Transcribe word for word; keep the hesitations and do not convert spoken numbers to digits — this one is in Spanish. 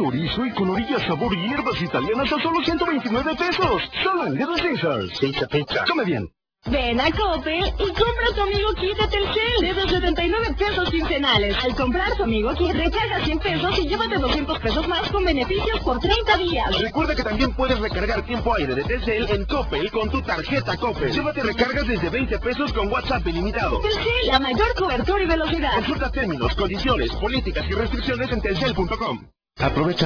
chorizo y con orillas sabor hierbas italianas a solo ciento veintinueve pesos. Solo en Little Caesars. Pizza, pizza. Come bien. Ven a Coppel y compra tu amigo kit de Telcel desde setenta y nueve pesos quincenales. Al comprar tu amigo kit, recarga cien pesos y llévate doscientos pesos más con beneficios por treinta días. Recuerda que también puedes recargar tiempo aire de Telcel en Coppel con tu tarjeta Coppel. Llévate recargas desde veinte pesos con WhatsApp ilimitado. Telcel, la mayor cobertura y velocidad. Consulta términos, condiciones, políticas y restricciones en telcel punto com. Aprovecha